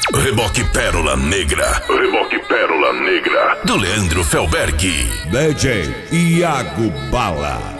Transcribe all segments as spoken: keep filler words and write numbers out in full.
Reboque Pérola Negra. Reboque Pérola Negra. Do Leandro Felberg. D J Iago Bala.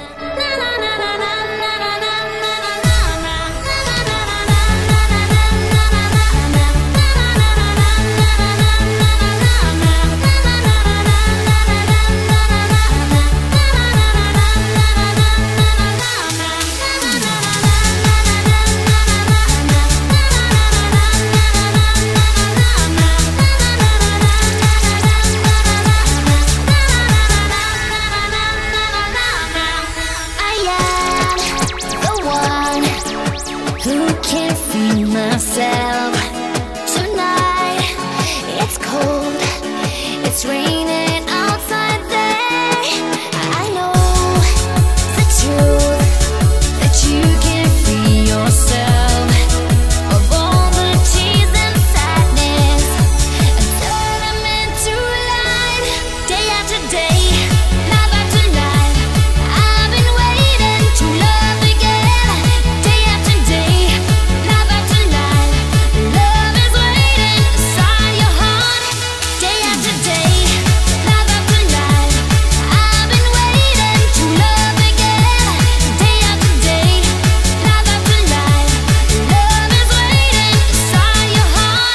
Myself tonight, it's cold, it's raining outside there. I know the truth, that you can free yourself of all the tears and sadness and turn them into light. Day after day, night after night, I've been waiting to love again. Day after day, night after night, love is waiting inside your heart. Day after day, night after night, I've been waiting to love again. Day after day, night after night, love is waiting inside your heart.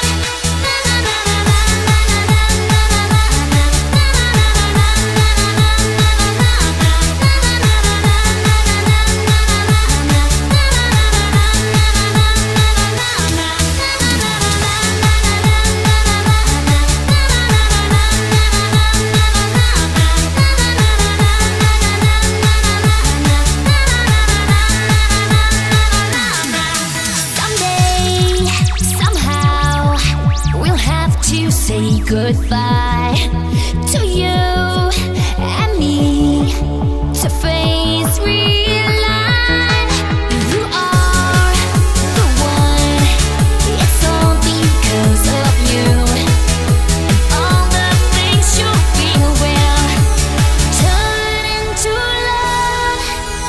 Someday, somehow, we'll have to say goodbye to you and me to face real life. You are the one, it's all because of you. And all the things you feel will turn into love.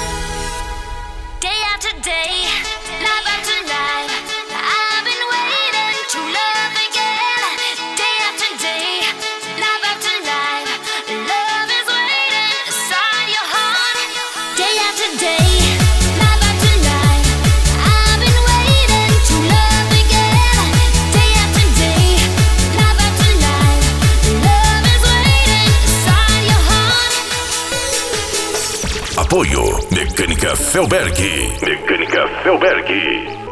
Day after day, night after night, I've been waiting to love again. Day after day, night after night, love is waiting inside your heart. Day after day, night after night, I've been waiting to love again. Day after day, night after night, love is waiting inside your heart. Apoio Mecânica Felberg. Mecânica Felberg.